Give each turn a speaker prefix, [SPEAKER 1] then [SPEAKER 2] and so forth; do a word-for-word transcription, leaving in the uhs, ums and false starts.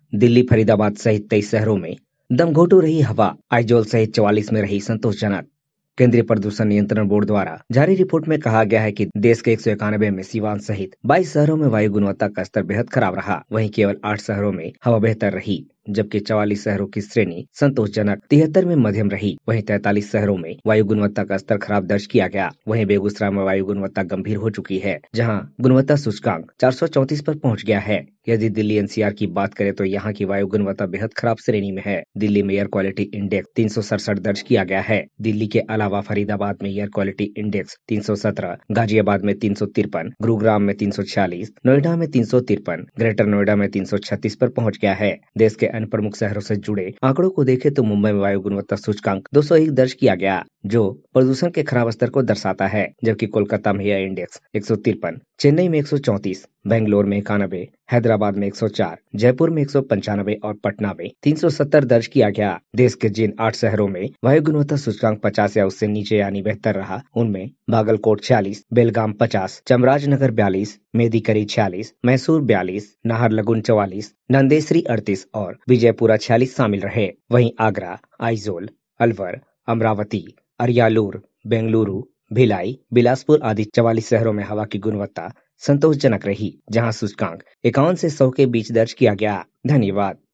[SPEAKER 1] दिल्ली, फरीदाबाद सहित तेईस शहरों में दमघोटू रही हवा। आइजोल सहित चौवालीस में रही संतोषजनक। केंद्रीय प्रदूषण नियंत्रण बोर्ड द्वारा जारी रिपोर्ट में कहा गया है कि देश के एक सौ इक्यानवे में सीवान सहित बाईस शहरों में वायु गुणवत्ता का स्तर बेहद खराब रहा। वहीं केवल आठ शहरों में हवा बेहतर रही, जबकि चौवालीस शहरों की श्रेणी संतोषजनक, तिहत्तर में मध्यम रही। वहीं तैंतालीस शहरों में वायु गुणवत्ता का स्तर खराब दर्ज किया गया। वहीं बेगूसराय में वायु गुणवत्ता गंभीर हो चुकी है, जहां गुणवत्ता सूचकांक चार सौ चौंतीस पर पहुंच गया है। यदि दिल्ली एनसीआर की बात करें तो यहाँ की वायु गुणवत्ता बेहद खराब श्रेणी में है। दिल्ली में एयर क्वालिटी इंडेक्स तीन सौ सड़सठ दर्ज किया गया है। दिल्ली के अलावा फरीदाबाद में एयर क्वालिटी इंडेक्स तीन सौ सत्रह, गाजियाबाद में तीन सौ तिरपन, गुरुग्राम में तीन सौ छियालीस, नोएडा में तीन सौ तिरपन, ग्रेटर नोएडा में तीन सौ छत्तीस पर पहुंच गया है। देश के अन्य प्रमुख शहरों से जुड़े आंकड़ों को देखें तो मुंबई में वायु गुणवत्ता सूचकांक दो सौ एक दर्ज किया गया, जो प्रदूषण के खराब स्तर को दर्शाता है। जबकि कोलकाता में यह इंडेक्स एक सौ तिरपन, चेन्नई में एक सौ चौंतीस, बेंगलोर में इक्यानवे, हैदराबाद में एक सौ चार, जयपुर में एक सौ पंचानवे और पटना में तीन सौ सत्तर दर्ज किया गया। देश के जिन आठ शहरों में वायु गुणवत्ता सूचकांक पचास या उससे नीचे यानी बेहतर रहा, उनमें बागलकोट छियालीस, बेलगाम पचास, चामराजनगर बयालीस, मेदिकरी छियालीस, मैसूर बयालीस, नाहरलगुन चौवालीस, नंदेसरी अड़तीस और विजयपुरा छियालीस शामिल रहे। वहीं आगरा, आइजोल, अलवर, अमरावती, अरियालूर, बेंगलुरु, भिलाई, बिलासपुर आदि चवालीस शहरों में हवा की गुणवत्ता संतोषजनक रही, जहां सूचकांक इक्यावन से सौ के बीच दर्ज किया गया। धन्यवाद।